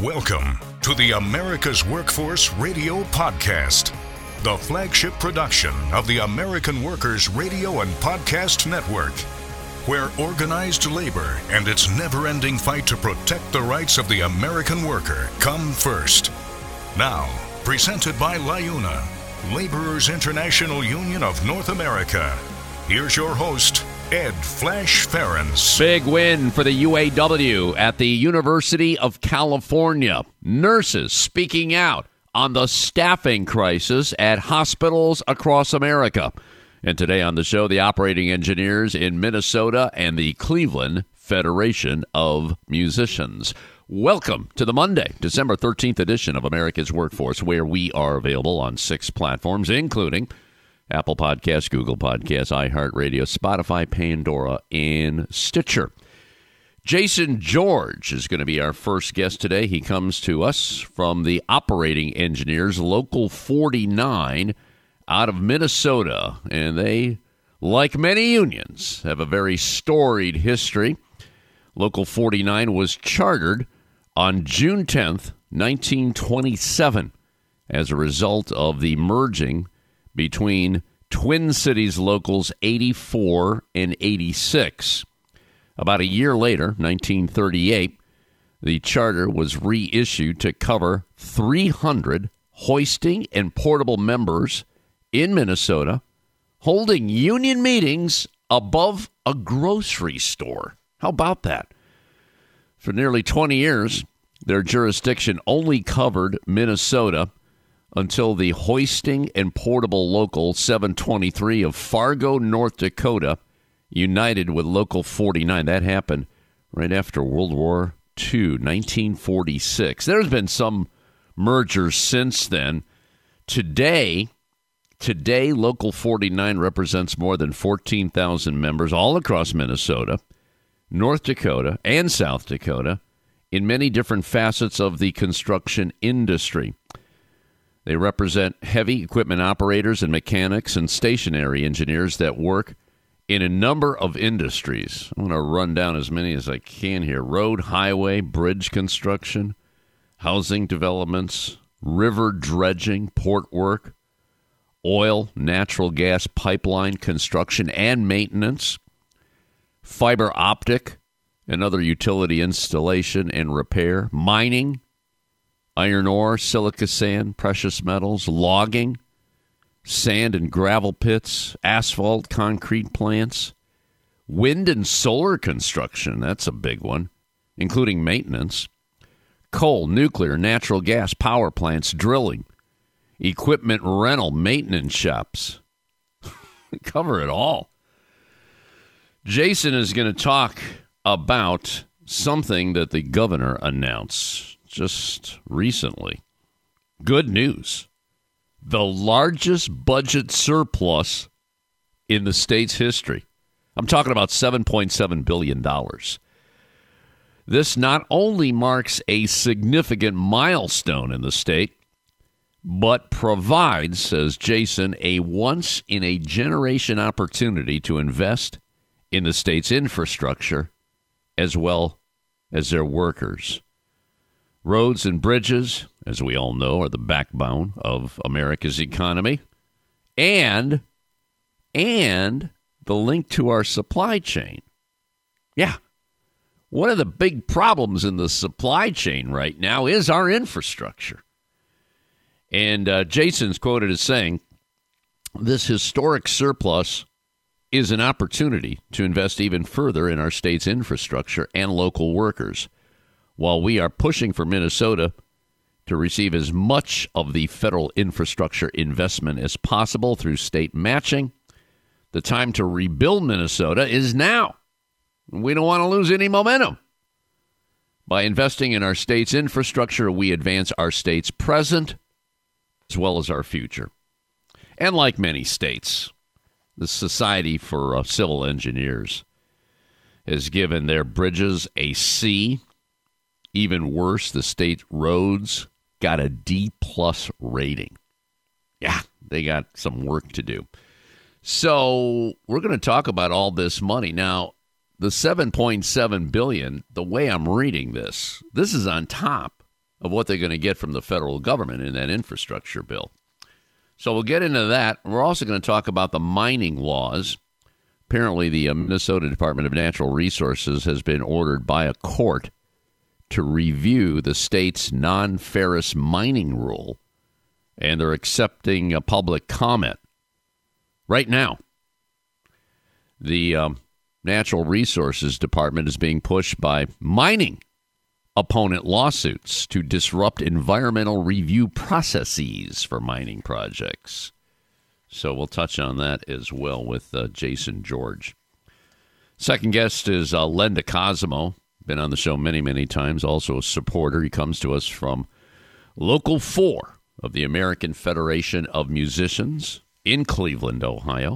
Welcome to the America's Workforce Radio Podcast, the flagship production of the American Workers Radio and Podcast Network, where organized labor and its never-ending fight to protect the rights of the American worker come first. Now, presented by LIUNA, Laborers International Union of North America. Here's your host, Ed Flash Ferens. Big win for the UAW at the University of California. Nurses speaking out on the staffing crisis at hospitals across America. And today on the show, the operating engineers in Minnesota and the Cleveland Federation of Musicians. Welcome to the Monday, December 13th edition of America's Workforce, where we are available on 6 platforms, including Apple Podcasts, Google Podcasts, iHeartRadio, Spotify, Pandora, and Stitcher. Jason George is going to be our first guest today. He comes to us from the Operating Engineers, Local 49, out of Minnesota. And they, like many unions, have a very storied history. Local 49 was chartered on June 10th, 1927, as a result of the merging between Twin Cities Locals 84 and 86. About a year later, 1938, the charter was reissued to cover 300 hoisting and portable members in Minnesota holding union meetings above a grocery store. How about that? For nearly 20 years, their jurisdiction only covered Minnesota until the hoisting and portable Local 723 of Fargo, North Dakota, united with Local 49. That happened right after World War II, 1946. There's been some mergers since then. Today, Local 49 represents more than 14,000 members all across Minnesota, North Dakota, and South Dakota in many different facets of the construction industry. They represent heavy equipment operators and mechanics and stationary engineers that work in a number of industries. I'm going to run down as many as I can here. Road, highway, bridge construction, housing developments, river dredging, port work, oil, natural gas pipeline construction and maintenance, fiber optic and other utility installation and repair, mining, iron ore, silica sand, precious metals, logging, sand and gravel pits, asphalt, concrete plants, wind and solar construction, that's a big one, including maintenance, coal, nuclear, natural gas, power plants, drilling, equipment rental, maintenance shops. Cover it all. Jason is going to talk about something that the governor announced just recently. Good news. The largest budget surplus in the state's history. I'm talking about $7.7 billion. This not only marks a significant milestone in the state, but provides, says Jason, a once-in-a-generation opportunity to invest in the state's infrastructure as well as their workers. Roads and bridges, as we all know, are the backbone of America's economy and the link to our supply chain. Yeah. One of the big problems in the supply chain right now is our infrastructure. And Jason's quoted as saying, this historic surplus is an opportunity to invest even further in our state's infrastructure and local workers. While we are pushing for Minnesota to receive as much of the federal infrastructure investment as possible through state matching, the time to rebuild Minnesota is now. We don't want to lose any momentum. By investing in our state's infrastructure, we advance our state's present as well as our future. And like many states, the Society for Civil Engineers has given their bridges a C. Even worse, the state roads got a D+ rating. Yeah, they got some work to do. So we're going to talk about all this money. Now, the $7.7 billion, the way I'm reading this is on top of what they're going to get from the federal government in that infrastructure bill. So we'll get into that. We're also going to talk about the mining laws. Apparently, the Minnesota Department of Natural Resources has been ordered by a court to review the state's non-ferrous mining rule, and they're accepting a public comment right now. The Natural Resources Department is being pushed by mining opponent lawsuits to disrupt environmental review processes for mining projects. So we'll touch on that as well with Jason George. Second guest is Len DeCosimo. Been on the show many, many times. Also a supporter. He comes to us from Local 4 of the American Federation of Musicians in Cleveland, Ohio.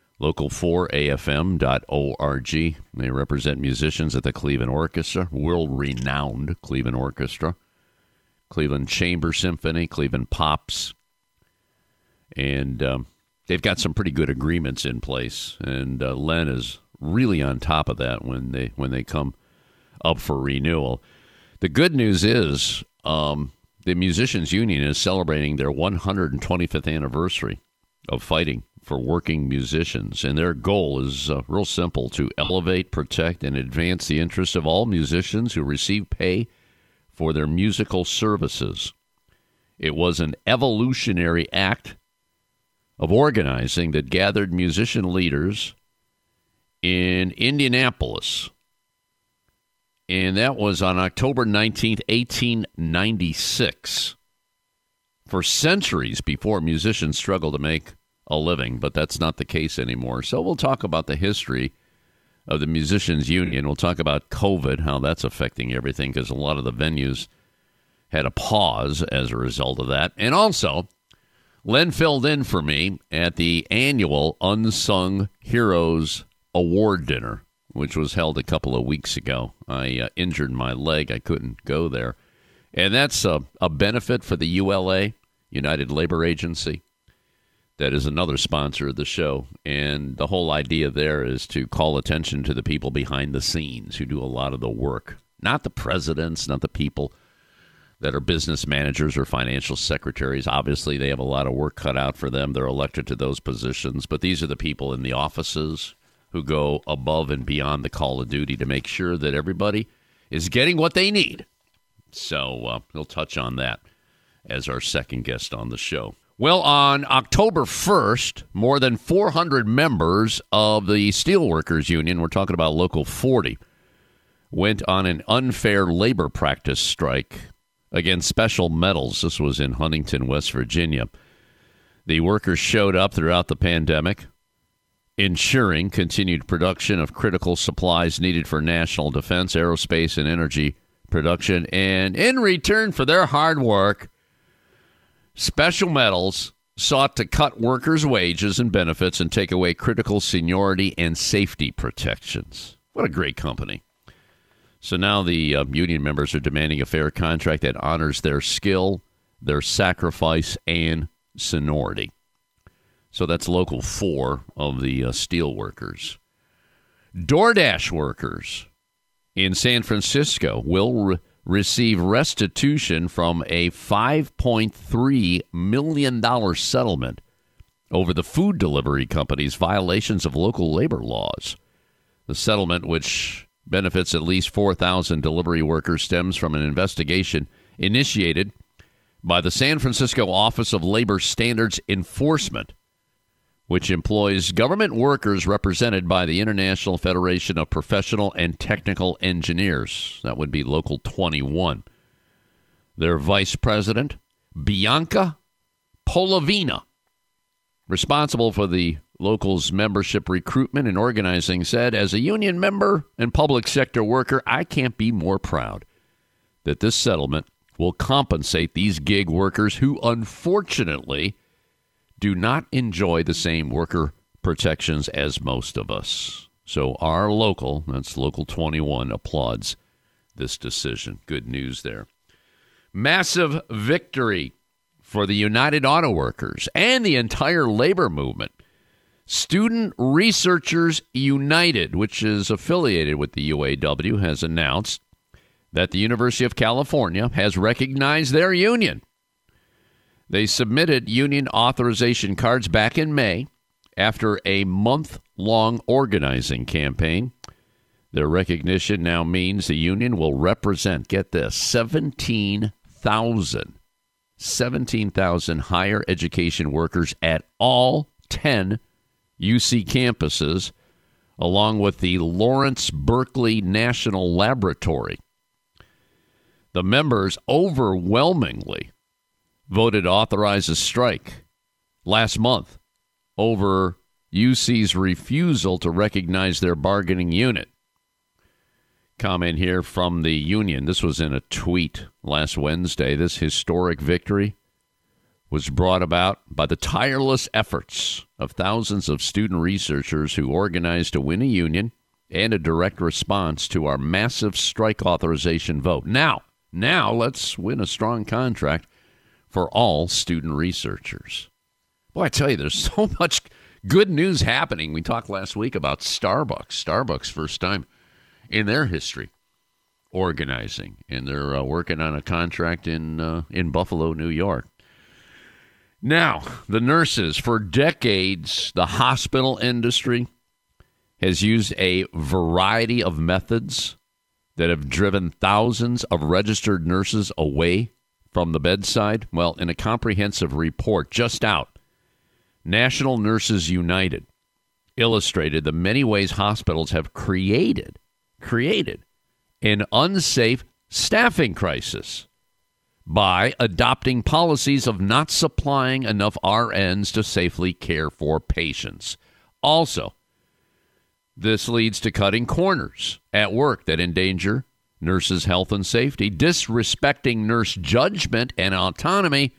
Local4AFM.org. They represent musicians at the Cleveland Orchestra, world-renowned Cleveland Orchestra, Cleveland Chamber Symphony, Cleveland Pops. And they've got some pretty good agreements in place. And Len is really on top of that when they come up for renewal. The good news is the Musicians Union is celebrating their 125th anniversary of fighting for working musicians, and their goal is real simple: to elevate, protect, and advance the interests of all musicians who receive pay for their musical services. It was an evolutionary act of organizing that gathered musician leaders in Indianapolis, and that was on October 19th, 1896. For centuries before, musicians struggled to make a living, but that's not the case anymore. So we'll talk about the history of the Musicians Union. We'll talk about COVID, how that's affecting everything, because a lot of the venues had a pause as a result of that. And also, Len filled in for me at the annual Unsung Heroes Award Dinner, which was held a couple of weeks ago. I injured my leg. I couldn't go there. And that's a benefit for the ULA, United Labor Agency. That is another sponsor of the show. And the whole idea there is to call attention to the people behind the scenes who do a lot of the work. Not the presidents, not the people that are business managers or financial secretaries. Obviously, they have a lot of work cut out for them. They're elected to those positions. But these are the people in the offices who go above and beyond the call of duty to make sure that everybody is getting what they need. So we'll touch on that as our second guest on the show. Well, on October 1st, more than 400 members of the Steelworkers Union, we're talking about Local 40, went on an unfair labor practice strike against Special Metals. This was in Huntington, West Virginia. The workers showed up throughout the pandemic, ensuring continued production of critical supplies needed for national defense, aerospace, and energy production. And in return for their hard work, Special Metals sought to cut workers' wages and benefits and take away critical seniority and safety protections. What a great company. So now the union members are demanding a fair contract that honors their skill, their sacrifice, and seniority. So that's Local 4 of the steel workers. DoorDash workers in San Francisco will receive restitution from a $5.3 million settlement over the food delivery company's violations of local labor laws. The settlement, which benefits at least 4,000 delivery workers, stems from an investigation initiated by the San Francisco Office of Labor Standards Enforcement, which employs government workers represented by the International Federation of Professional and Technical Engineers. That would be Local 21. Their vice president, Bianca Polavina, responsible for the local's membership recruitment and organizing, said, "As a union member and public sector worker, I can't be more proud that this settlement will compensate these gig workers who, unfortunately, do not enjoy the same worker protections as most of us." So our local, that's Local 21, applauds this decision. Good news there. Massive victory for the United Auto Workers and the entire labor movement. Student Researchers United, which is affiliated with the UAW, has announced that the University of California has recognized their union. They submitted union authorization cards back in May after a month-long organizing campaign. Their recognition now means the union will represent, get this, 17,000 higher education workers at all 10 UC campuses, along with the Lawrence Berkeley National Laboratory. The members overwhelmingly voted to authorize a strike last month over UC's refusal to recognize their bargaining unit. Comment here from the union. This was in a tweet last Wednesday. This historic victory was brought about by the tireless efforts of thousands of student researchers who organized to win a union and a direct response to our massive strike authorization vote. Now let's win a strong contract for all student researchers. Boy, I tell you, there's so much good news happening. We talked last week about Starbucks. Starbucks, first time in their history organizing, and they're working on a contract in Buffalo, New York. Now, the nurses, for decades, the hospital industry has used a variety of methods that have driven thousands of registered nurses away from the bedside. Well, in a comprehensive report just out, National Nurses United illustrated the many ways hospitals have created an unsafe staffing crisis by adopting policies of not supplying enough RNs to safely care for patients. Also, this leads to cutting corners at work that endanger nurses' health and safety, disrespecting nurse judgment and autonomy,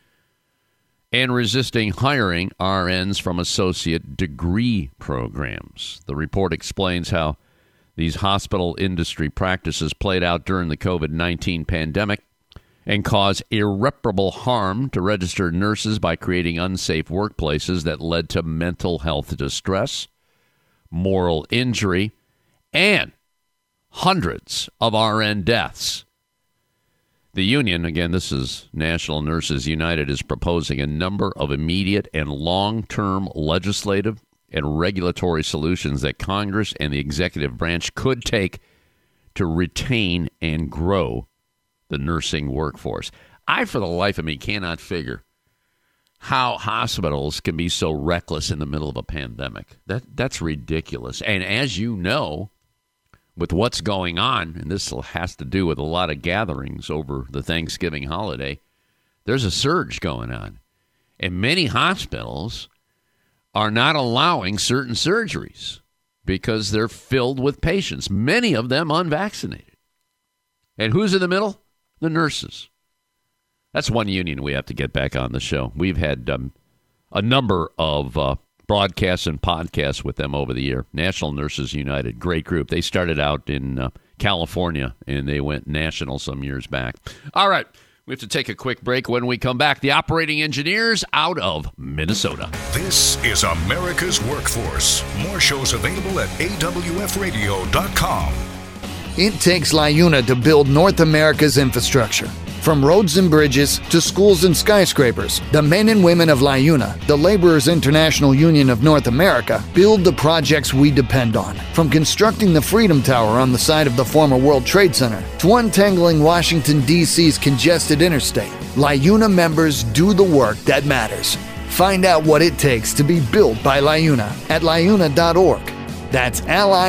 and resisting hiring RNs from associate degree programs. The report explains how these hospital industry practices played out during the COVID-19 pandemic and caused irreparable harm to registered nurses by creating unsafe workplaces that led to mental health distress, moral injury, and hundreds of RN deaths. The union, again, this is National Nurses United, is proposing a number of immediate and long-term legislative and regulatory solutions that Congress and the executive branch could take to retain and grow the nursing workforce. I, for the life of me, cannot figure how hospitals can be so reckless in the middle of a pandemic. That's ridiculous. And as you know, with what's going on, and this has to do with a lot of gatherings over the Thanksgiving holiday, there's a surge going on. And many hospitals are not allowing certain surgeries because they're filled with patients, many of them unvaccinated. And who's in the middle? The nurses. That's one union we have to get back on the show. We've had a number of broadcasts and podcasts with them over the year. National Nurses United, great group. They started out in California, and they went national some years back. All right. We have to take a quick break. When we come back, the operating engineers out of Minnesota. This is America's Workforce. More shows available at awfradio.com. It takes LiUNA to build North America's infrastructure. From roads and bridges to schools and skyscrapers, the men and women of LiUNA, the Laborers International Union of North America, build the projects we depend on. From constructing the Freedom Tower on the site of the former World Trade Center to untangling Washington, D.C.'s congested interstate, LiUNA members do the work that matters. Find out what it takes to be built by LiUNA at liuna.org. That's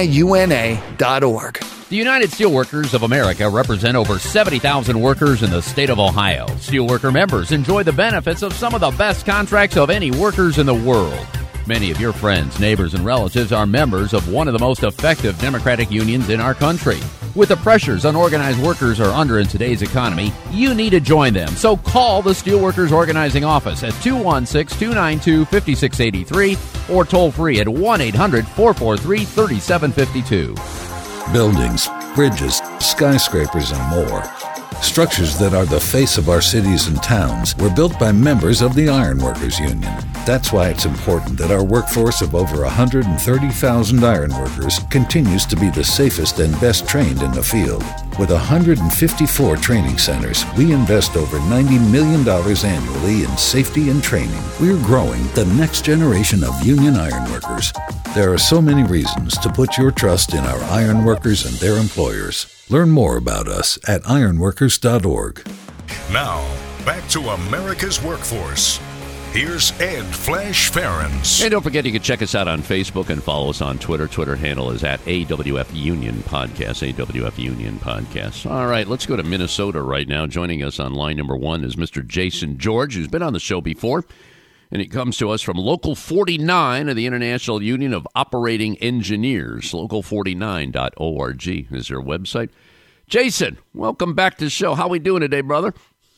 liuna.org. The United Steelworkers of America represent over 70,000 workers in the state of Ohio. Steelworker members enjoy the benefits of some of the best contracts of any workers in the world. Many of your friends, neighbors, and relatives are members of one of the most effective democratic unions in our country. With the pressures unorganized workers are under in today's economy, you need to join them. So call the Steelworkers Organizing Office at 216-292-5683 or toll free at 1-800-443-3752. Buildings, bridges, skyscrapers, and more. Structures that are the face of our cities and towns were built by members of the Ironworkers Union. That's why it's important that our workforce of over 130,000 ironworkers continues to be the safest and best trained in the field. With 154 training centers, we invest over $90 million annually in safety and training. We're growing the next generation of union ironworkers. There are so many reasons to put your trust in our ironworkers and their employers. Learn more about us at ironworkers.org. Now, back to America's Workforce. Here's Ed Flash Ferens. Hey, don't forget you can check us out on Facebook and follow us on Twitter. Twitter handle is at AWF Union Podcast, AWF Union Podcast. All right, let's go to Minnesota right now. Joining us on line number one is Mr. Jason George, who's been on the show before. And he comes to us from Local 49 of the International Union of Operating Engineers. Local49.org is their website. Jason, welcome back to the show. How we doing today, brother?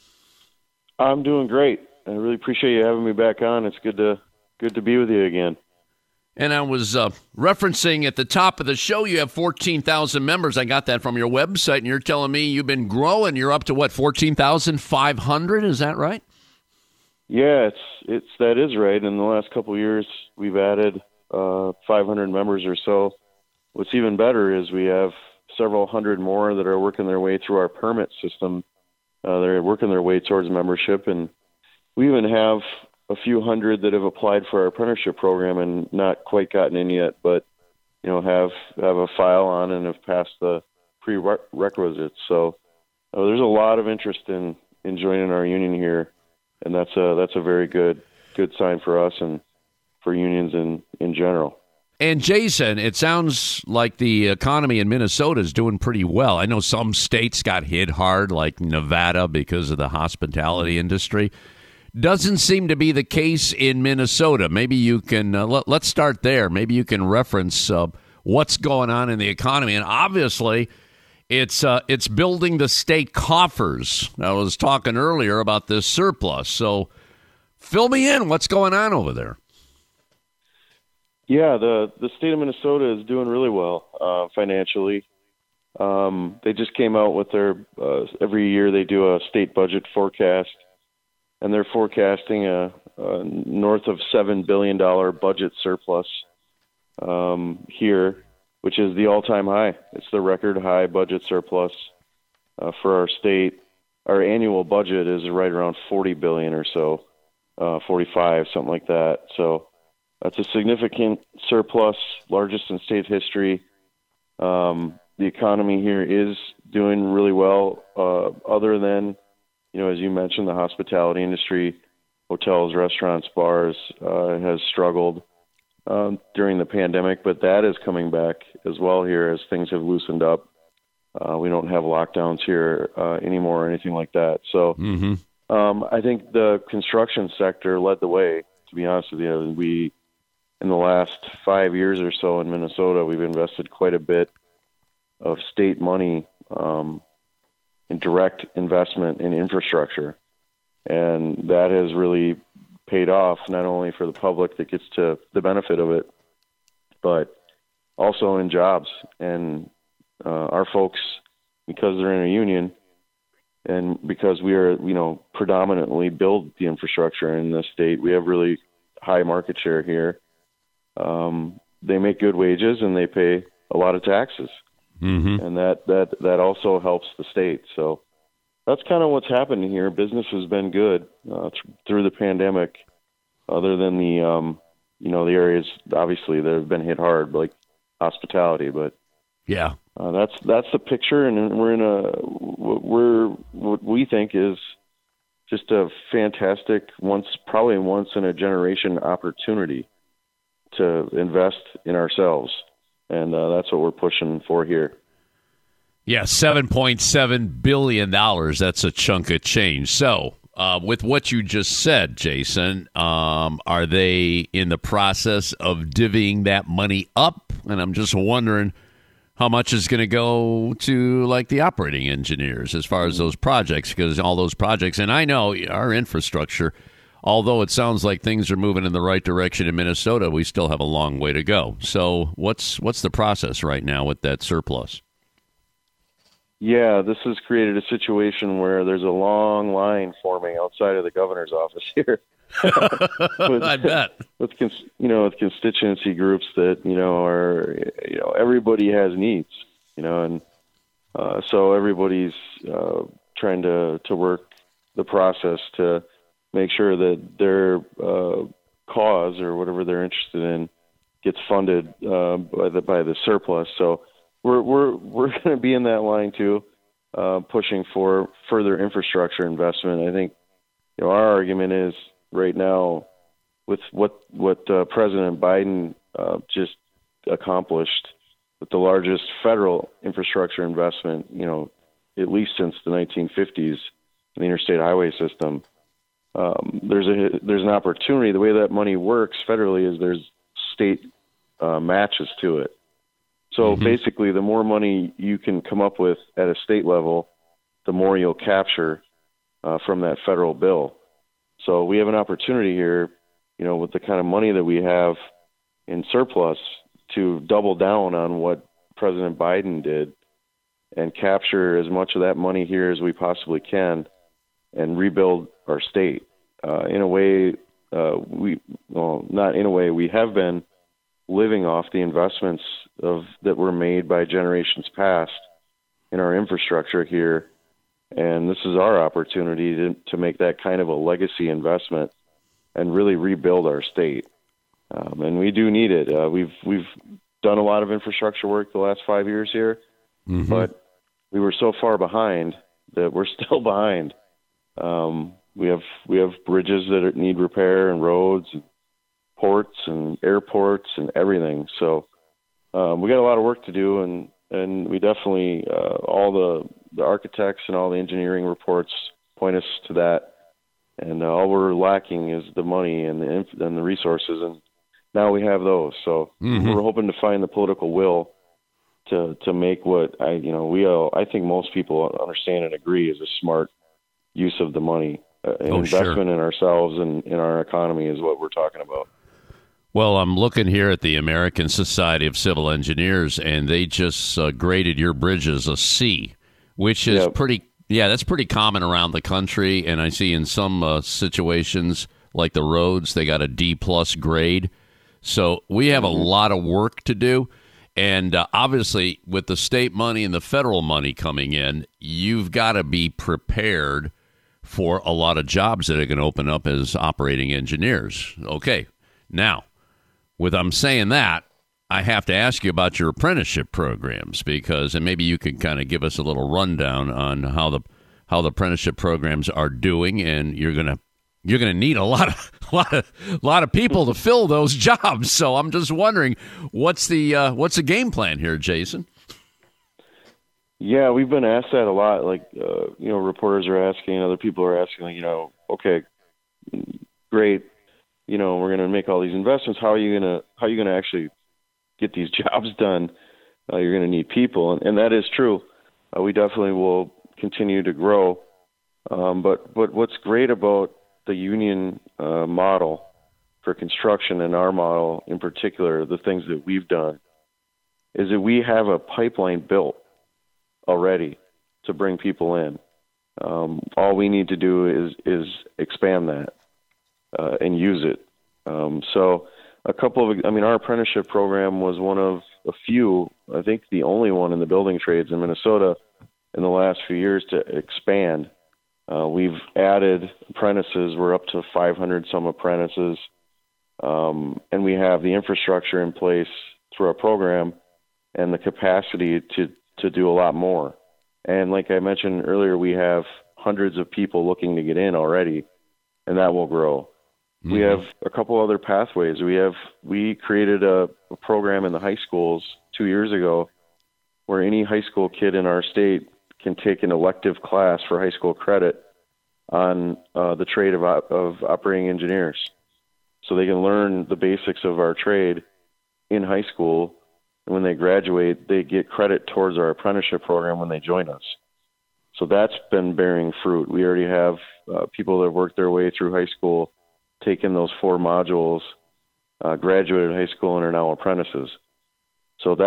I'm doing great. I really appreciate you having me back on. It's good to be with you again. And I was referencing at the top of the show, you have 14,000 members. I got that from your website, and you're telling me you've been growing. You're up to, what, 14,500? Is that right? Yeah, that is right. In the last couple of years, we've added 500 members or so. What's even better is we have several hundred more that are working their way through our permit system. They're working their way towards membership, and we even have a few hundred that have applied for our apprenticeship program and not quite gotten in yet, but have a file on and have passed the prerequisites. So there's a lot of interest in joining our union here. And that's a very good sign for us and for unions in general. And Jason, it sounds like the economy in Minnesota is doing pretty well. I know some states got hit hard, like Nevada, because of the hospitality industry. Doesn't seem to be the case in Minnesota. Maybe you can let's start there. Maybe you can reference what's going on in the economy. And obviously, it's building the state coffers. I was talking earlier about this surplus. So fill me in. What's going on over there? Yeah, the state of Minnesota is doing really well financially. They just came out with their every year they do a state budget forecast, and they're forecasting a north of $7 billion budget surplus here, which is the all-time high. It's the record high budget surplus for our state. Our annual budget is right around $40 billion or so, 45, something like that. So that's a significant surplus, largest in state history. The economy here is doing really well, other than, as you mentioned, the hospitality industry, hotels, restaurants, bars, has struggled during the pandemic, but that is coming back as well here as things have loosened up. We don't have lockdowns here anymore or anything like that. So I think the construction sector led the way, to be honest with you. In the last 5 years or so in Minnesota, we've invested quite a bit of state money in direct investment in infrastructure. And that has really paid off, not only for the public that gets to the benefit of it, but also in jobs. And our folks, because they're in a union and because we are, predominantly build the infrastructure in this state, we have really high market share here. They make good wages and they pay a lot of taxes. And that also helps the state. So that's kind of what's happening here. Business has been good through the pandemic, other than the areas obviously that have been hit hard, like hospitality. But yeah, that's the picture, and we're what we think is just a fantastic probably once in a generation opportunity to invest in ourselves, and that's what we're pushing for here. Yeah, $7.7 billion. That's a chunk of change. So with what you just said, Jason, are they in the process of divvying that money up? And I'm just wondering how much is going to go to, like, the operating engineers as far as those projects, because all those projects, and I know our infrastructure, although it sounds like things are moving in the right direction in Minnesota, we still have a long way to go. So what's the process right now with that surplus? Yeah, this has created a situation where there's a long line forming outside of the governor's office here. I bet. With constituency groups that are everybody has needs, and so everybody's trying to work the process to make sure that their cause or whatever they're interested in gets funded by the surplus. So we're going to be in that line too, pushing for further infrastructure investment. I think our argument is right now with what President Biden just accomplished with the largest federal infrastructure investment, at least since the 1950s in the interstate highway system. There's an opportunity. The way that money works federally is there's state matches to it. So basically, the more money you can come up with at a state level, the more you'll capture from that federal bill. So we have an opportunity here, with the kind of money that we have in surplus to double down on what President Biden did and capture as much of that money here as we possibly can and rebuild our state. In a way, not in a way, we have been living off the investments that were made by generations past in our infrastructure here. And this is our opportunity to make that kind of a legacy investment and really rebuild our state. And we do need it. We've done a lot of infrastructure work the last 5 years here, but we were so far behind that we're still behind. We have bridges that need repair and roads and ports and airports and everything. So we got a lot of work to do, and we definitely all the architects and all the engineering reports point us to that. And all we're lacking is the money and the resources, and now we have those. So we're hoping to find the political will to make what I think most people understand and agree is a smart use of the money. Investment in ourselves and in our economy is what we're talking about. Well, I'm looking here at the American Society of Civil Engineers, and they just graded your bridges a C, which is that's pretty common around the country. And I see in some situations, like the roads, they got a D+ grade. So we have a lot of work to do. And obviously, with the state money and the federal money coming in, you've got to be prepared for a lot of jobs that are going to open up as operating engineers. Okay, now, I'm saying that, I have to ask you about your apprenticeship programs, and maybe you can kind of give us a little rundown on how the apprenticeship programs are doing, and you're gonna need a lot of people to fill those jobs. So I'm just wondering, what's the game plan here, Jason? Yeah, we've been asked that a lot. Like, reporters are asking, other people are asking, okay, great, we're going to make all these investments. How are you going to actually get these jobs done? You're going to need people, and that is true. We definitely will continue to grow. But what's great about the union model for construction and our model in particular, the things that we've done, is that we have a pipeline built already to bring people in. All we need to do is expand that and use it. So our apprenticeship program was one of a few, I think the only one in the building trades in Minnesota in the last few years to expand. We've added apprentices. We're up to 500 some apprentices. And we have the infrastructure in place through our program and the capacity to do a lot more. And like I mentioned earlier, we have hundreds of people looking to get in already, and that will grow. We have a couple other pathways. We created a program in the high schools 2 years ago where any high school kid in our state can take an elective class for high school credit on the trade of operating engineers. So they can learn the basics of our trade in high school, and when they graduate, they get credit towards our apprenticeship program when they join us. So that's been bearing fruit. We already have people that worked their way through high school, taken those 4 modules, graduated high school, and are now apprentices. So that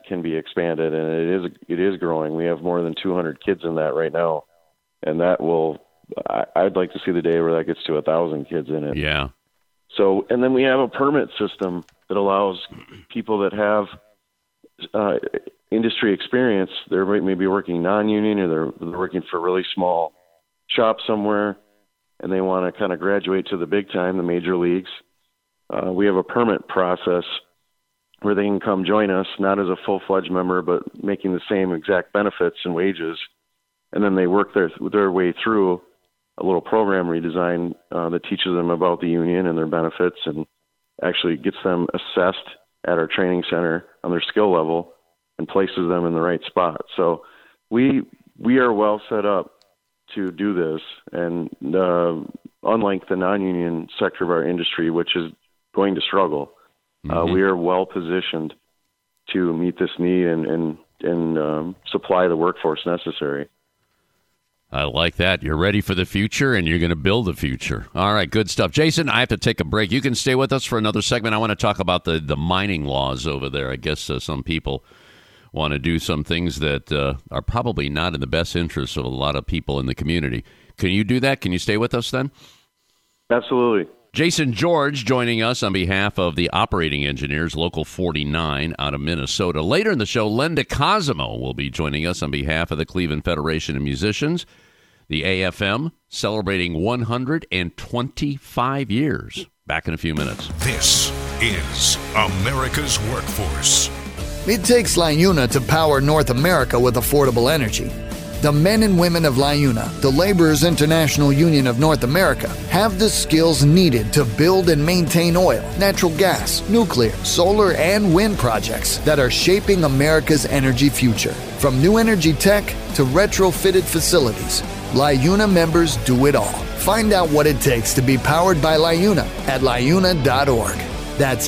can be expanded, and it is growing. We have more than 200 kids in that right now, and that will. I'd like to see the day where that gets to 1,000 kids in it. Yeah. So, and then we have a permit system that allows people that have industry experience. They're maybe working non-union, or they're working for a really small shop somewhere, and they want to kind of graduate to the big time, the major leagues. We have a permit process where they can come join us, not as a full-fledged member, but making the same exact benefits and wages. And then they work their way through a little program redesign that teaches them about the union and their benefits, and actually gets them assessed at our training center on their skill level and places them in the right spot. So we are well set up to do this, and unlike the non-union sector of our industry, which is going to struggle, we are well positioned to meet this need and supply the workforce necessary. I like that. You're ready for the future, and you're going to build the future. All right, good stuff. Jason, I have to take a break. You can stay with us for another segment. I want to talk about the mining laws over there. I guess some people want to do some things that are probably not in the best interest of a lot of people in the community. Can you do that? Can you stay with us then? Absolutely. Jason George joining us on behalf of the operating engineers, Local 49 out of Minnesota. Later in the show, Linda Cosimo will be joining us on behalf of the Cleveland Federation of Musicians, the AFM, celebrating 125 years. Back in a few minutes. This is America's Workforce. It takes LiUNA to power North America with affordable energy. The men and women of LiUNA, the Laborers International Union of North America, have the skills needed to build and maintain oil, natural gas, nuclear, solar, and wind projects that are shaping America's energy future. From new energy tech to retrofitted facilities, LiUNA members do it all. Find out what it takes to be powered by LiUNA at liuna.org. That's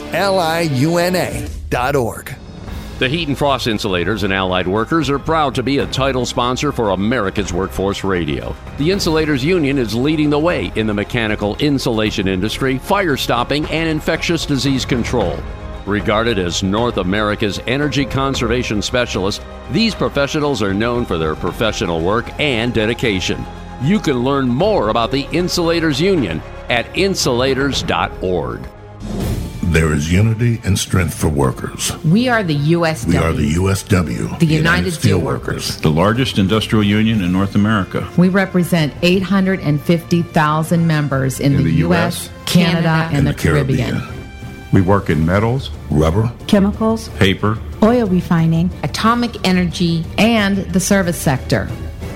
LIUNA.org. The Heat and Frost Insulators and Allied Workers are proud to be a title sponsor for America's Workforce Radio. The Insulators Union is leading the way in the mechanical insulation industry, fire stopping, and infectious disease control. Regarded as North America's energy conservation specialists, these professionals are known for their professional work and dedication. You can learn more about the Insulators Union at insulators.org. There is unity and strength for workers. We are the USW. We are the USW. The United Steelworkers. The largest industrial union in North America. We represent 850,000 members in the U.S., Canada, and the Caribbean. We work in metals, rubber, chemicals, paper, oil refining, atomic energy, and the service sector.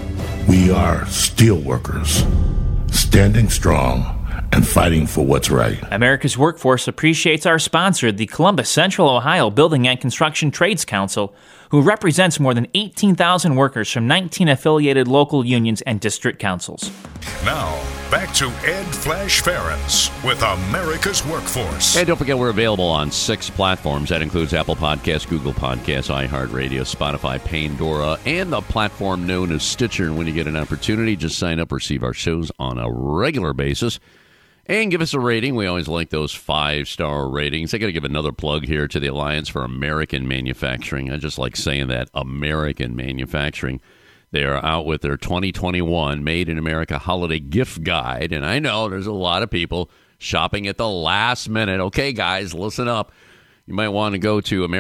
We are steelworkers, standing strong and fighting for what's right. America's Workforce appreciates our sponsor, the Columbus Central Ohio Building and Construction Trades Council, who represents more than 18,000 workers from 19 affiliated local unions and district councils. Now, back to Ed Flash Ferentz with America's Workforce. And don't forget, we're available on 6 platforms. That includes Apple Podcasts, Google Podcasts, iHeartRadio, Spotify, Pandora, and the platform known as Stitcher. And when you get an opportunity, just sign up, receive our shows on a regular basis. And give us a rating. We always like those 5-star ratings. I got to give another plug here to the Alliance for American Manufacturing. I just like saying that, American Manufacturing. They are out with their 2021 Made in America Holiday Gift Guide. And I know there's a lot of people shopping at the last minute. Okay, guys, listen up. You might want to go to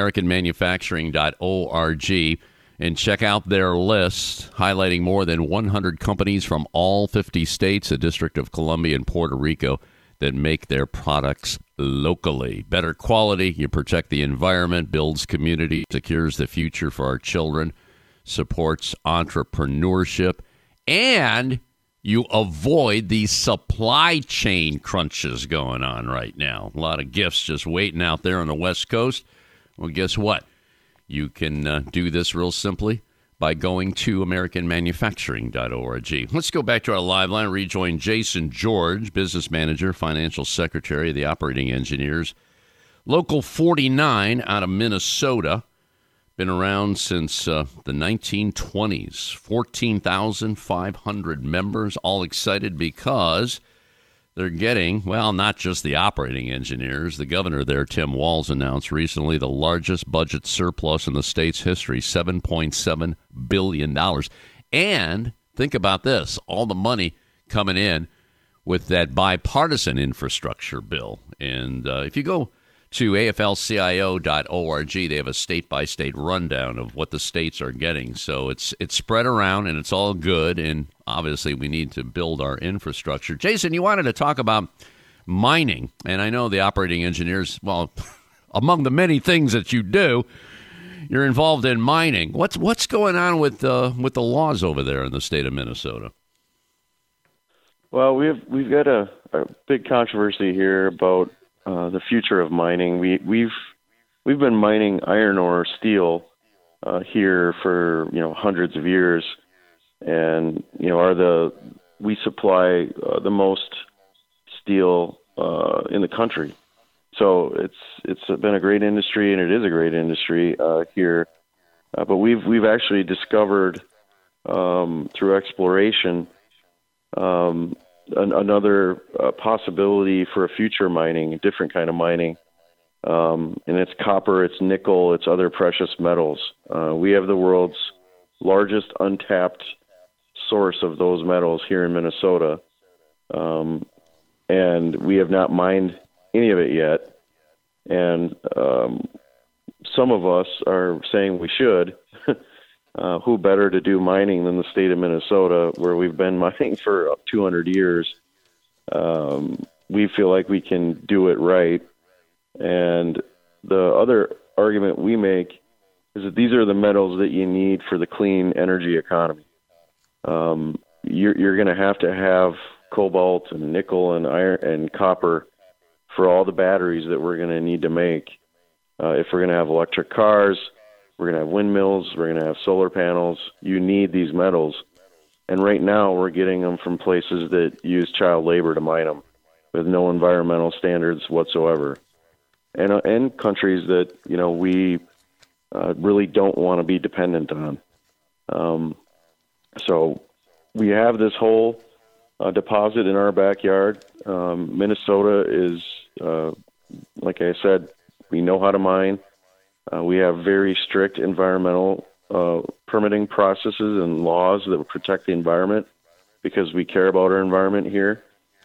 americanmanufacturing.org and check out their list, highlighting more than 100 companies from all 50 states, the District of Columbia, and Puerto Rico that make their products locally. Better quality, you protect the environment, builds community, secures the future for our children, supports entrepreneurship, and you avoid the supply chain crunches going on right now. A lot of gifts just waiting out there on the West Coast. Well, guess what? You can do this real simply by going to americanmanufacturing.org. Let's go back to our live line. Rejoin Jason George, business manager, financial secretary of the operating engineers. Local 49 out of Minnesota. Been around since the 1920s. 14,500 members, all excited because they're getting, well, not just the operating engineers. The governor there, Tim Walz, announced recently the largest budget surplus in the state's history, $7.7 billion. And think about this, all the money coming in with that bipartisan infrastructure bill. And if you go to aflcio.org, they have a state-by-state rundown of what the states are getting. So it's spread around, and it's all good, and obviously we need to build our infrastructure. Jason, you wanted to talk about mining, and I know the operating engineers, well, among the many things that you do, you're involved in mining. What's going on with the laws over there in the state of Minnesota? Well, we've got a big controversy here about the future of mining. We've been mining iron ore, steel here for hundreds of years, and we supply the most steel in the country. So it's been a great industry, and it is a great industry here. But we've actually discovered through exploration another possibility for a future mining, a different kind of mining. And it's copper, it's nickel, it's other precious metals. We have the world's largest untapped source of those metals here in Minnesota. And we have not mined any of it yet. And some of us are saying we should. Who better to do mining than the state of Minnesota, where we've been mining for 200 years. We feel like we can do it right. And the other argument we make is that these are the metals that you need for the clean energy economy. You're going to have cobalt and nickel and iron and copper for all the batteries that we're going to need to make. If we're going to have electric cars, we're going to have windmills, we're going to have solar panels. You need these metals. And right now we're getting them from places that use child labor to mine them with no environmental standards whatsoever. And countries that, we really don't want to be dependent on. So we have this whole deposit in our backyard. Minnesota is, like I said, we know how to mine. We have very strict environmental permitting processes and laws that protect the environment because we care about our environment here.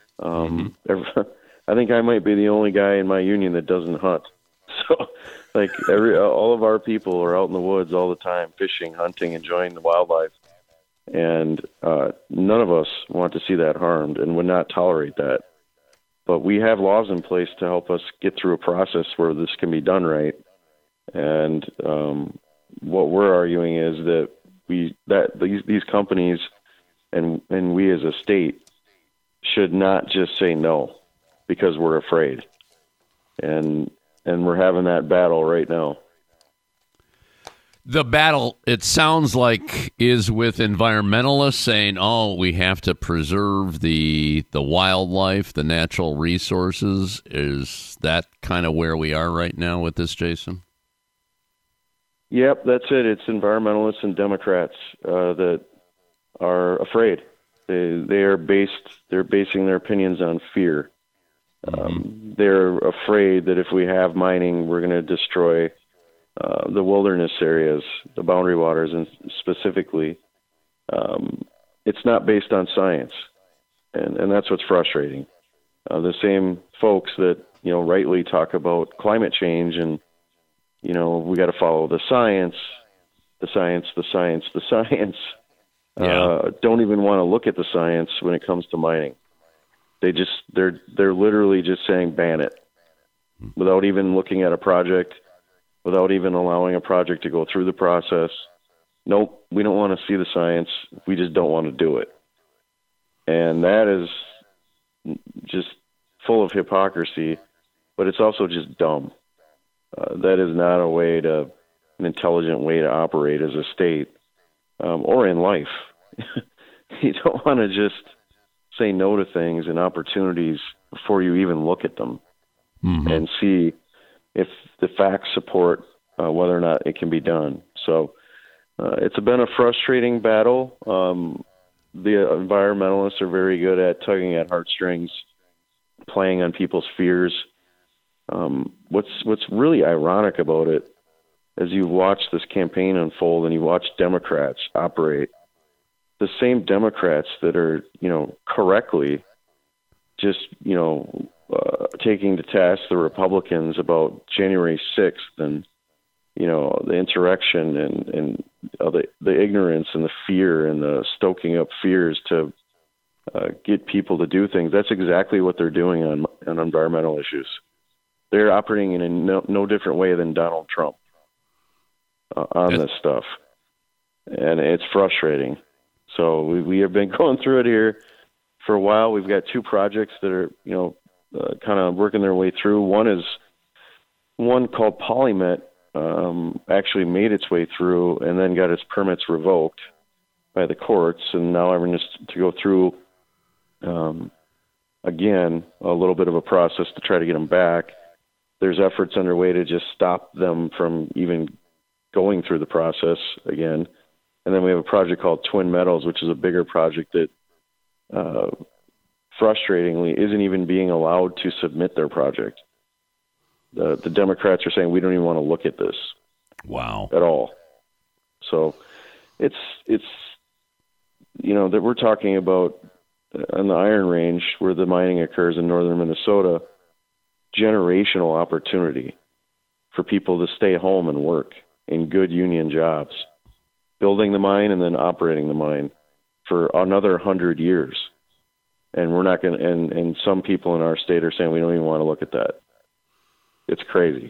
I think I might be the only guy in my union that doesn't hunt. So, all of our people are out in the woods all the time, fishing, hunting, enjoying the wildlife. And none of us want to see that harmed and would not tolerate that. But we have laws in place to help us get through a process where this can be done right. And what we're arguing is that these companies and we as a state should not just say no because we're afraid. And we're having that battle right now. The battle, it sounds like, is with environmentalists saying, we have to preserve the wildlife, the natural resources. Is that kind of where we are right now with this, Jason? Yep, that's it. It's environmentalists and Democrats that are afraid. They're basing their opinions on fear. They're afraid that if we have mining, we're going to destroy the wilderness areas, the boundary waters, and specifically, it's not based on science, and that's what's frustrating. The same folks that rightly talk about climate change and we got to follow the science. Don't even want to look at the science when it comes to mining. They're literally just saying ban it without even looking at a project, without even allowing a project to go through the process. Nope, we don't want to see the science. We just don't want to do it. And that is just full of hypocrisy, but it's also just dumb. That is not an intelligent way to operate as a state or in life. You don't want to just say no to things and opportunities before you even look at them and see if the facts support whether or not it can be done. So it's been a frustrating battle. The environmentalists are very good at tugging at heartstrings playing on people's fears. What's really ironic about it, as you watch this campaign unfold and you watch Democrats operate, the same Democrats that are, correctly just, taking to task the Republicans about January 6th and, the insurrection and the ignorance and the fear and the stoking up fears to get people to do things. That's exactly what they're doing on environmental issues. They're operating in a no different way than Donald Trump on this stuff. And it's frustrating. So we have been going through it here for a while. We've got 2 projects that are, kind of working their way through. One called Polymet actually made its way through and then got its permits revoked by the courts. And now everyone has to go through, again, a little bit of a process to try to get them back. There's efforts underway to just stop them from even going through the process again. And then we have a project called Twin Metals, which is a bigger project that, frustratingly, isn't even being allowed to submit their project. The Democrats are saying we don't even want to look at this. Wow. At all. So it's that we're talking about on the Iron Range where the mining occurs in northern Minnesota, generational opportunity for people to stay home and work in good union jobs, building the mine and then operating the mine for another 100 years. And we're not going to, and some people in our state are saying we don't even want to look at that. It's crazy.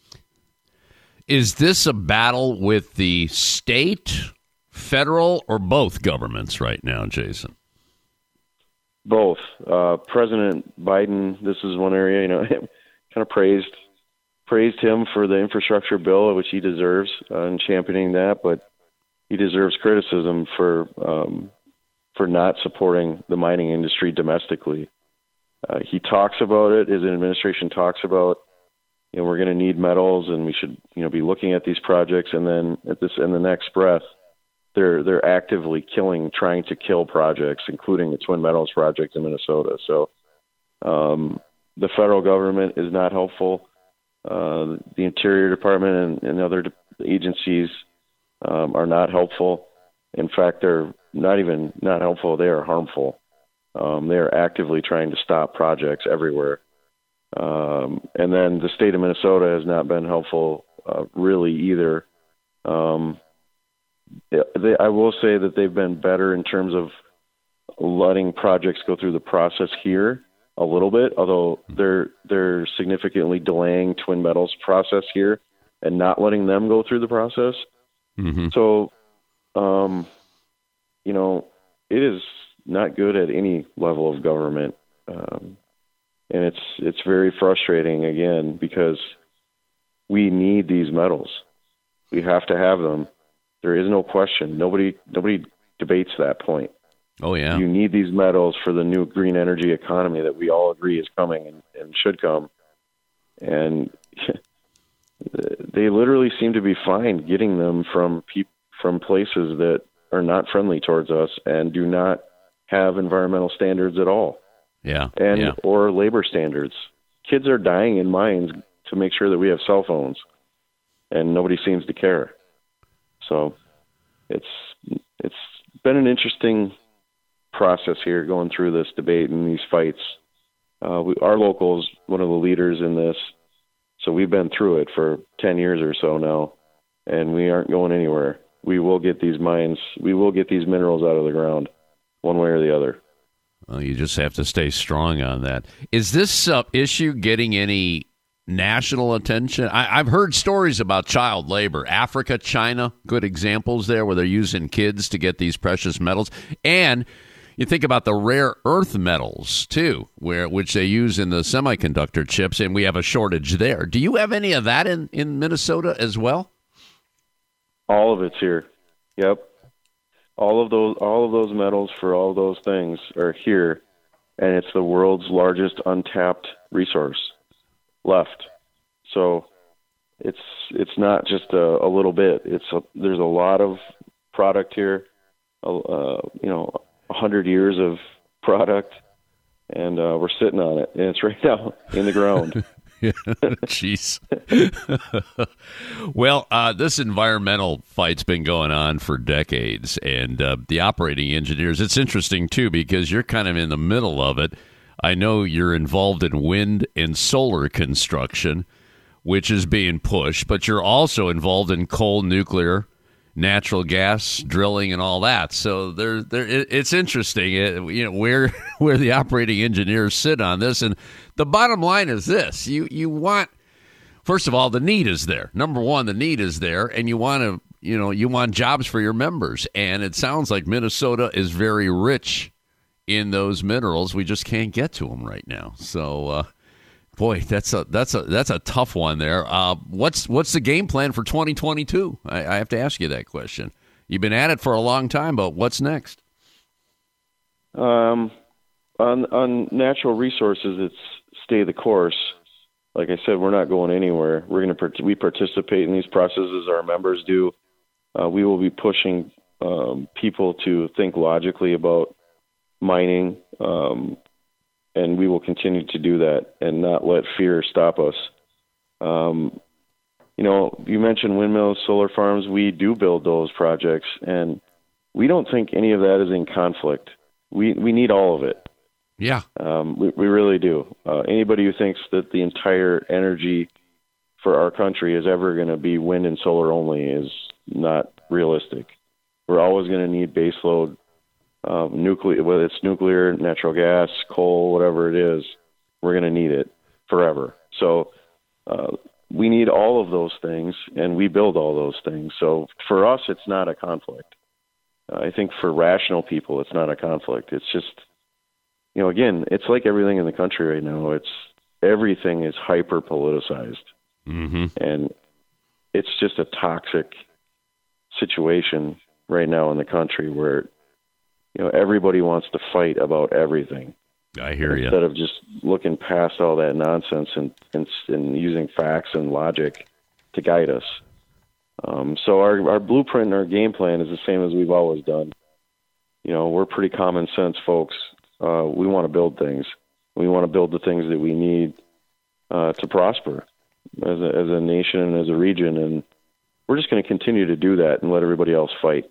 Is this a battle with the state, federal, or both governments right now, Jason? Both. President Biden, this is one area, kind of praised him for the infrastructure bill, which he deserves, in championing that, but he deserves criticism for not supporting the mining industry domestically. He talks about it. His administration talks about, we're going to need metals, and we should, be looking at these projects. And then in the next breath, they're actively trying to kill projects, including the Twin Metals project in Minnesota. So the federal government is not helpful. The Interior Department and other agencies are not helpful. In fact, they're not even not helpful. They are harmful. They are actively trying to stop projects everywhere. And then the state of Minnesota has not been helpful really either. I will say that they've been better in terms of letting projects go through the process here a little bit, although they're significantly delaying Twin Metals process here and not letting them go through the process. Mm-hmm. So, it is not good at any level of government. And it's very frustrating, again, because we need these metals. We have to have them. There is no question. Nobody debates that point. Oh, yeah. You need these metals for the new green energy economy that we all agree is coming and should come. And they literally seem to be fine getting them from places that are not friendly towards us and do not have environmental standards at all. Yeah. Or labor standards. Kids are dying in mines to make sure that we have cell phones, and nobody seems to care. So it's been an interesting process here going through this debate and these fights. Our local is one of the leaders in this, so we've been through it for 10 years or so now, and we aren't going anywhere. We will get these mines, we will get these minerals out of the ground one way or the other. Well, you just have to stay strong on that. Is this issue getting any national attention? I've heard stories about child labor. Africa, China, good examples there where they're using kids to get these precious metals. And you think about the rare earth metals, too, which they use in the semiconductor chips, and we have a shortage there. Do you have any of that in Minnesota as well? All of it's here. Yep. All of those metals for all those things are here, and it's the world's largest untapped resource left. So it's not just a little bit. There's a lot of product here. 100 years of product, and we're sitting on it, and it's right now in the ground. Jeez. Well, this environmental fight's been going on for decades, and the operating engineers, it's interesting, too, because you're kind of in the middle of it. I know you're involved in wind and solar construction, which is being pushed, but you're also involved in coal, nuclear, natural gas drilling, and all that. So it's interesting, where the operating engineers sit on this. And the bottom line is this: you want, first of all, the need is there. Number one, the need is there, and you want jobs for your members. And it sounds like Minnesota is very rich in those minerals. We just can't get to them right now. So. Boy, that's a tough one there. What's the game plan for 2022? I have to ask you that question. You've been at it for a long time, but what's next? On natural resources, it's stay the course. Like I said, we're not going anywhere. We participate in these processes. Our members do. We will be pushing people to think logically about mining. And we will continue to do that and not let fear stop us. You mentioned windmills, solar farms. We do build those projects, and we don't think any of that is in conflict. We need all of it. Yeah. We really do. Anybody who thinks that the entire energy for our country is ever going to be wind and solar only is not realistic. We're always going to need baseload. Nuclear, whether it's nuclear, natural gas, coal, whatever it is, we're going to need it forever. So we need all of those things, and we build all those things. So for us, it's not a conflict. I think for rational people, it's not a conflict. It's just, again, it's like everything in the country right now. Everything is hyper politicized, and it's just a toxic situation right now in the country where everybody wants to fight about everything. I hear you. Instead of just looking past all that nonsense and using facts and logic to guide us. So our blueprint and our game plan is the same as we've always done. We're pretty common sense folks. We want to build things. We want to build the things that we need to prosper as a nation and as a region. And we're just going to continue to do that and let everybody else fight.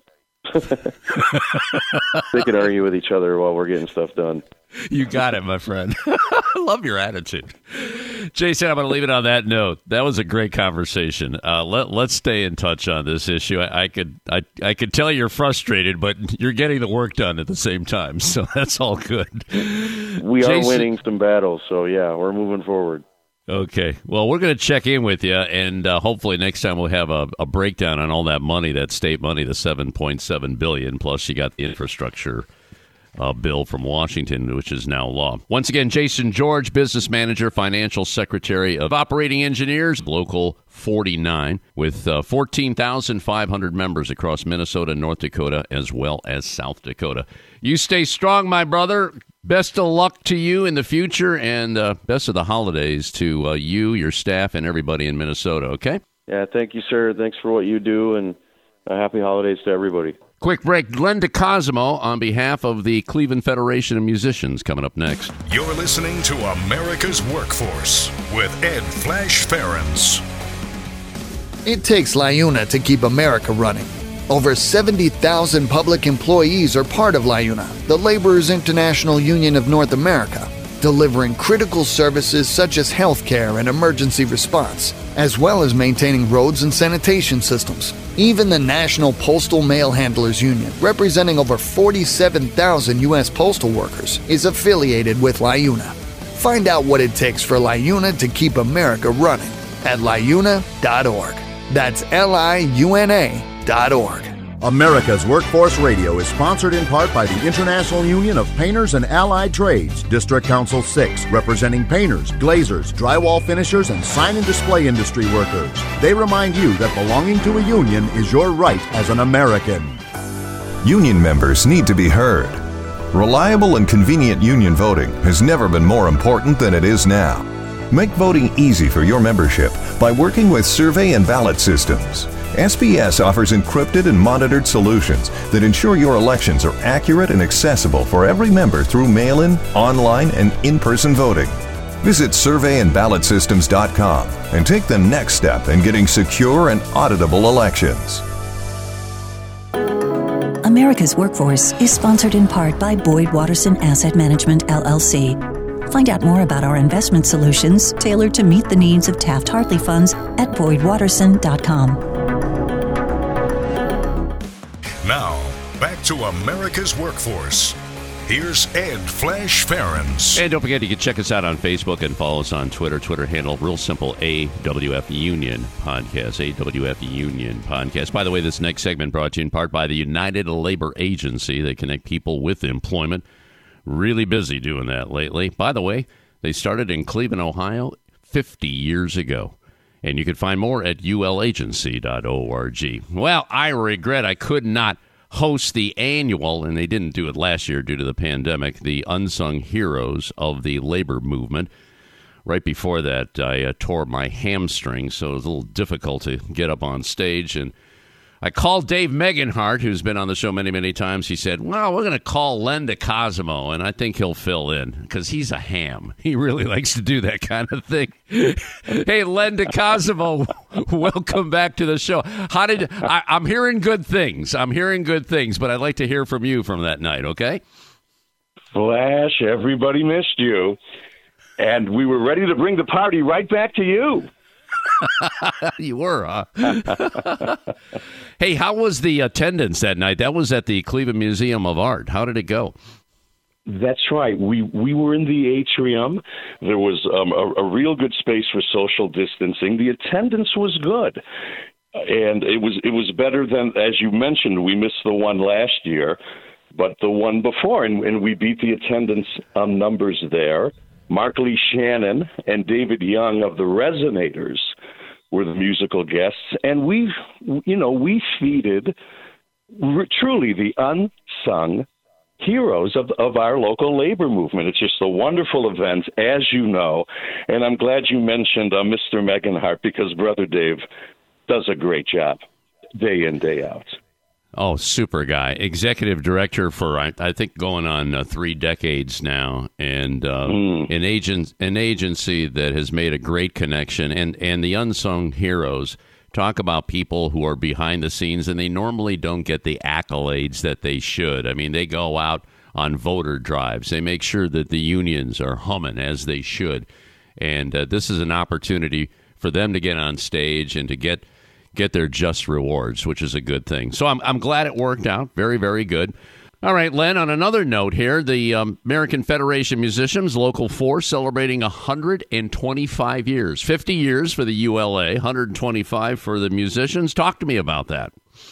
They can argue with each other while we're getting stuff done. You got it, my friend. I love your attitude. Jason, I'm going to leave it on that note. That was a great conversation. Let's stay in touch on this issue. I could tell you're frustrated, but you're getting the work done at the same time, so that's all good. We are winning some battles, so yeah, we're moving forward. Okay. Well, we're going to check in with you, and hopefully next time we'll have a breakdown on all that money, that state money, the $7.7 billion, plus you got the infrastructure bill from Washington, which is now law. Once again, Jason George, Business Manager, Financial Secretary of Operating Engineers, Local 49, with 14,500 members across Minnesota, North Dakota, as well as South Dakota. You stay strong, my brother. Best of luck to you in the future, and best of the holidays to you, your staff, and everybody in Minnesota, okay? Yeah, thank you, sir. Thanks for what you do, and happy holidays to everybody. Quick break. Glenn DeCosimo on behalf of the Cleveland Federation of Musicians coming up next. You're listening to America's Workforce with Ed Flash Ferens. It takes LIUNA to keep America running. Over 70,000 public employees are part of LIUNA, the Laborers International Union of North America, delivering critical services such as healthcare and emergency response, as well as maintaining roads and sanitation systems. Even the National Postal Mail Handlers Union, representing over 47,000 U.S. postal workers, is affiliated with LIUNA. Find out what it takes for LIUNA to keep America running at LIUNA.org. That's LIUNA.org. America's Workforce Radio is sponsored in part by the International Union of Painters and Allied Trades, District Council 6, representing painters, glazers, drywall finishers, and sign and display industry workers. They remind you that belonging to a union is your right as an American. Union members need to be heard. Reliable and convenient union voting has never been more important than it is now. Make voting easy for your membership by working with survey and ballot systems. SBS offers encrypted and monitored solutions that ensure your elections are accurate and accessible for every member through mail-in, online, and in-person voting. Visit surveyandballotsystems.com and take the next step in getting secure and auditable elections. America's Workforce is sponsored in part by Boyd Watterson Asset Management, LLC. Find out more about our investment solutions tailored to meet the needs of Taft-Hartley funds at boydwatterson.com. Now, back to America's Workforce. Here's Ed Flash Ferens. And don't forget, you can check us out on Facebook and follow us on Twitter. Twitter handle, real simple, AWF Union Podcast. AWF Union Podcast. By the way, this next segment brought to you in part by the United Labor Agency. They connect people with employment. Really busy doing that lately. By the way, they started in Cleveland, Ohio 50 years ago. And you can find more at ulagency.org. Well, I regret I could not host the annual, and they didn't do it last year due to the pandemic, the Unsung Heroes of the Labor Movement. Right before that, I tore my hamstring, so it was a little difficult to get up on stage. And I called Dave Meganhart, who's been on the show many, many times. He said, well, we're going to call Len DeCosimo, and I think he'll fill in because he's a ham. He really likes to do that kind of thing. Hey, Len DeCosimo, welcome back to the show. I'm hearing good things. But I'd like to hear from you from that night, okay? Flash, everybody missed you. And we were ready to bring the party right back to you. You were, huh? Hey, how was the attendance that night? That was at the Cleveland Museum of Art. How did it go? That's right. We were in the atrium. There was a real good space for social distancing. The attendance was good. And it was better than, as you mentioned, we missed the one last year, but the one before, and we beat the attendance numbers there. Mark Lee Shannon and David Young of the Resonators were the musical guests, and we feeded truly the unsung heroes of our local labor movement. It's just a wonderful event, as you know, and I'm glad you mentioned Mr. Meganhart, because Brother Dave does a great job day in, day out. Oh, super guy. Executive director for, I think, going on 3 decades now, and an agency that has made a great connection. And the unsung heroes, talk about people who are behind the scenes, and they normally don't get the accolades that they should. I mean, they go out on voter drives. They make sure that the unions are humming as they should. And this is an opportunity for them to get on stage and to get their just rewards, which is a good thing. So I'm glad it worked out. Very, very good. All right, Len, on another note here, the American Federation of Musicians, Local 4, celebrating 125 years. 50 years for the ULA, 125 for the musicians. Talk to me about that.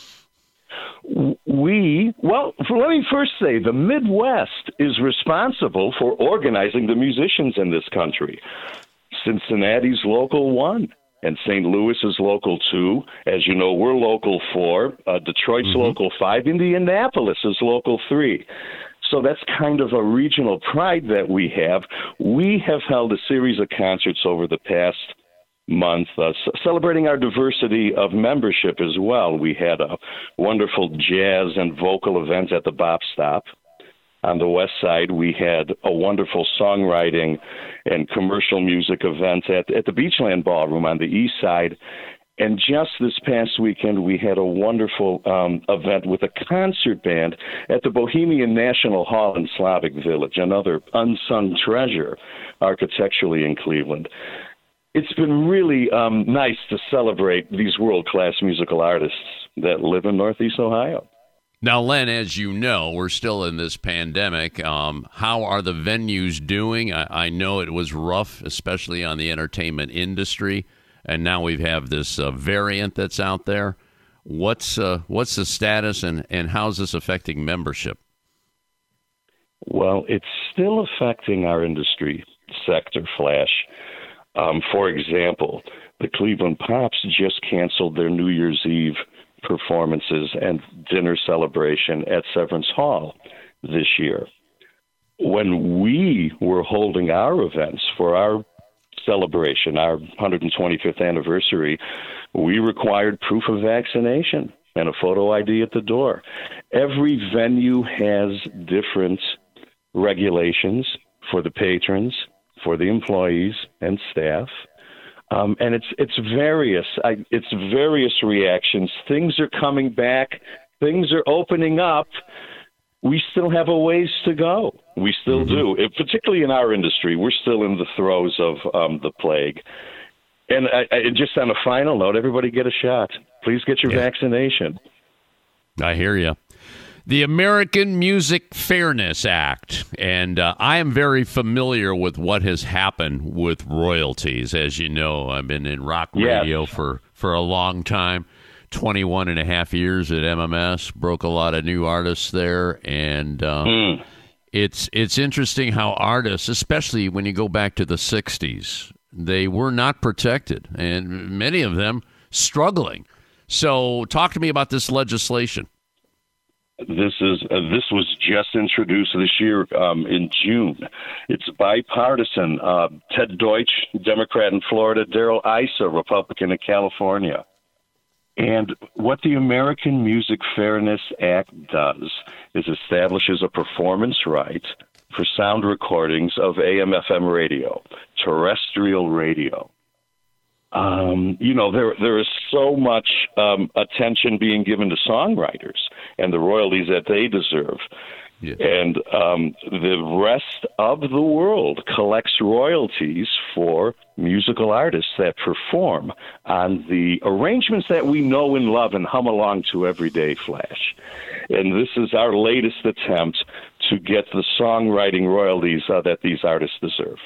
Let me first say the Midwest is responsible for organizing the musicians in this country. Cincinnati's Local 1. And St. Louis is Local 2. As you know, we're Local 4. Detroit's Local 5. Indianapolis is Local 3. So that's kind of a regional pride that we have. We have held a series of concerts over the past month, celebrating our diversity of membership as well. We had a wonderful jazz and vocal event at the Bop Stop. On the west side, we had a wonderful songwriting and commercial music event at the Beachland Ballroom on the east side. And just this past weekend, we had a wonderful event with a concert band at the Bohemian National Hall in Slavic Village, another unsung treasure architecturally in Cleveland. It's been really nice to celebrate these world-class musical artists that live in Northeast Ohio. Now, Len, as you know, we're still in this pandemic. How are the venues doing? I know it was rough, especially on the entertainment industry, and now we have this variant that's out there. What's the status, and how's this affecting membership? Well, it's still affecting our industry sector, Flash. For example, the Cleveland Pops just canceled their New Year's Eve performances and dinner celebration at Severance Hall this year. When we were holding our events for our celebration, our 125th anniversary, we required proof of vaccination and a photo ID at the door. Every venue has different regulations for the patrons, for the employees and staff. And it's various reactions. Things are coming back. Things are opening up. We still have a ways to go. We still do. Particularly in our industry, we're still in the throes of the plague. And just on a final note, everybody get a shot. Please get your vaccination. I hear you. The American Music Fairness Act, and I am very familiar with what has happened with royalties. As you know, I've been in rock radio for a long time, 21 and a half years at MMS, broke a lot of new artists there, and it's interesting how artists, especially when you go back to the 60s, they were not protected, and many of them struggling. So talk to me about this legislation. This was just introduced this year in June. It's bipartisan. Ted Deutsch, Democrat in Florida, Darrell Issa, Republican in California. And what the American Music Fairness Act does is establishes a performance right for sound recordings of AM/FM radio, terrestrial radio. There is so much attention being given to songwriters and the royalties that they deserve. Yeah. And the rest of the world collects royalties for musical artists that perform on the arrangements that we know and love and hum along to every day, Flash. And this is our latest attempt to get the songwriting royalties that these artists deserve.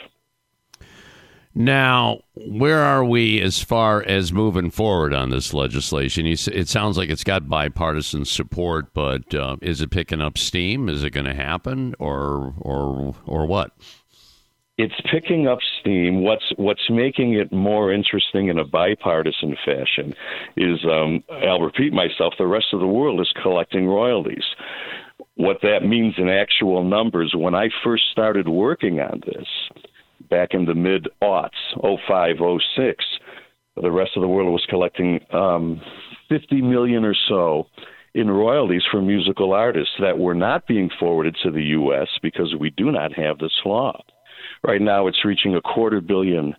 Now, where are we as far as moving forward on this legislation? It sounds like it's got bipartisan support, but is it picking up steam? Is it going to happen, or what? It's picking up steam. What's making it more interesting in a bipartisan fashion is, I'll repeat myself, the rest of the world is collecting royalties. What that means in actual numbers, when I first started working on this, back in the mid-aughts, 05, 06, the rest of the world was collecting $50 million or so in royalties for musical artists that were not being forwarded to the U.S. because we do not have this law. Right now it's reaching $250 million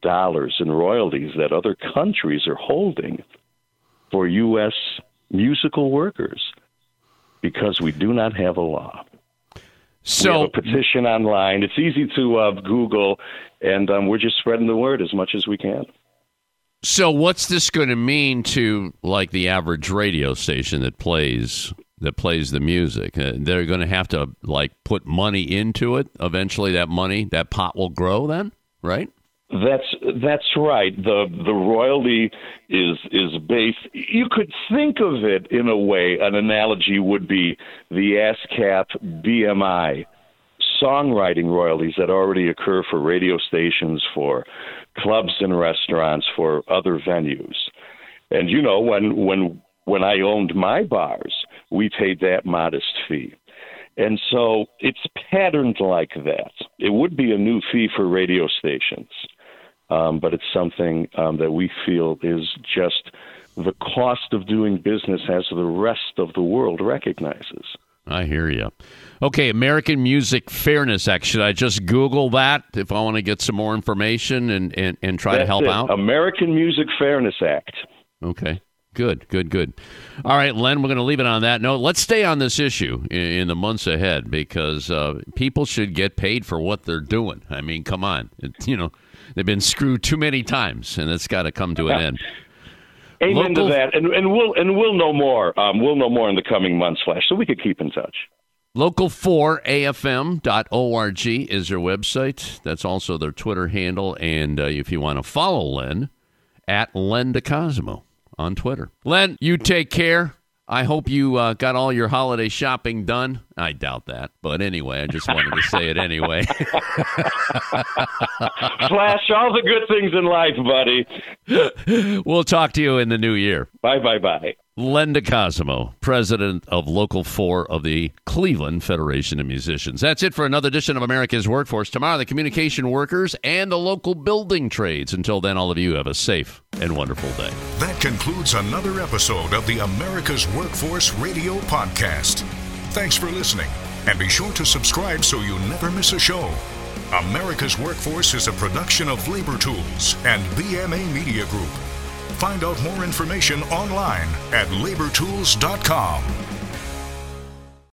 in royalties that other countries are holding for U.S. musical workers because we do not have a law. So, we have a petition online. It's easy to Google, and we're just spreading the word as much as we can. So what's this going to mean to, like, the average radio station that plays the music? They're going to have to, like, put money into it. Eventually that pot will grow then, right? That's right. The royalty is based. You could think of it in a way. An analogy would be the ASCAP BMI songwriting royalties that already occur for radio stations, for clubs and restaurants, for other venues. And when I owned my bars, we paid that modest fee. And so it's patterned like that. It would be a new fee for radio stations. But it's something that we feel is just the cost of doing business as the rest of the world recognizes. I hear you. Okay, American Music Fairness Act. Should I just Google that if I want to get some more information and try to help out? American Music Fairness Act. Okay. Good. All right, Len, we're going to leave it on that note. Let's stay on this issue in the months ahead because people should get paid for what they're doing. I mean, come on. They've been screwed too many times, and it's got to come to an end. Amen to that, and we'll know more. We'll know more in the coming months, Flash, so we could keep in touch. Local4afm.org is their website. That's also their Twitter handle, and if you want to follow Len, at Len DeCosmo on Twitter. Len, you take care. I hope you got all your holiday shopping done. I doubt that. But anyway, I just wanted to say it anyway. Flash, all the good things in life, buddy. We'll talk to you in the new year. Bye. Len DeCosimo, president of Local 4 of the Cleveland Federation of Musicians. That's it for another edition of America's Workforce. Tomorrow, the communication workers and the local building trades. Until then, all of you have a safe and wonderful day. That concludes another episode of the America's Workforce Radio Podcast. Thanks for listening, and be sure to subscribe so you never miss a show. America's Workforce is a production of Labor Tools and BMA Media Group. Find out more information online at labortools.com.